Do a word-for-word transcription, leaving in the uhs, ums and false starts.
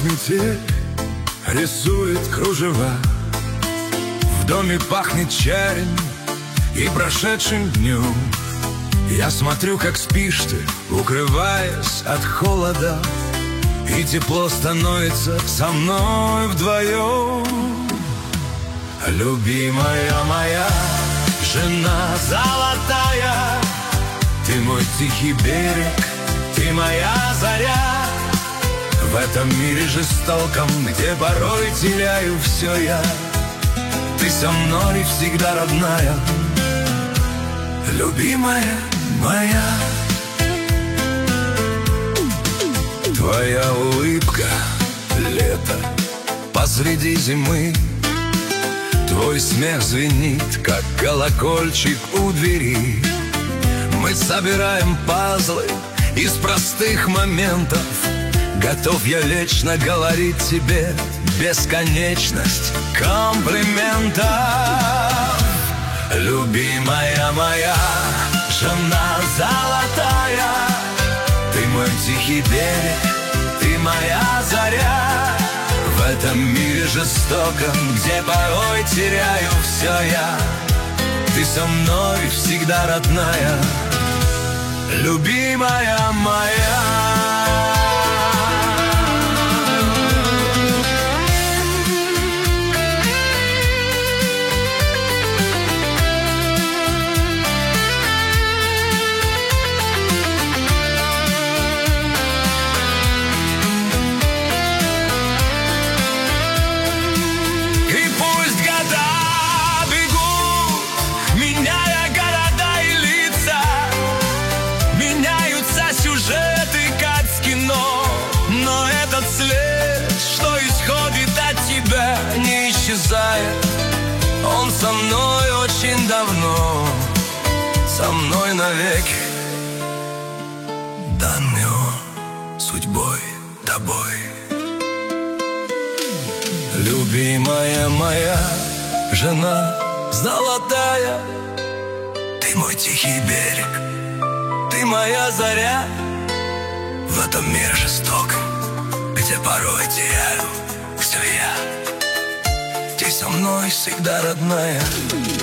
метель рисует кружева. В доме пахнет чаем и прошедшим днем. Я смотрю, как спишь ты, укрываясь от холода, и тепло становится со мной вдвоем. Любимая моя, жена золотая, ты мой тихий берег, ты моя заря. В этом мире жестоком, где порой теряю все я, ты со мной всегда родная, любимая моя. Твоя улыбка — лето посреди зимы. Твой смех звенит, как колокольчик у двери. Мы собираем пазлы из простых моментов. Готов я вечно говорить тебе бесконечность комплиментов. Любимая моя, жена золотая, ты мой тихий берег, ты моя заря. В этом мире жестоком, где порой теряю все я, ты со мной всегда родная, любимая моя. Не исчезает, он со мной очень давно, со мной навеки. Данный он судьбой тобой. Любимая моя, жена золотая, ты мой тихий берег, ты моя заря. В этом мире жестоком, где порой теряю все я, ты со мной всегда родная.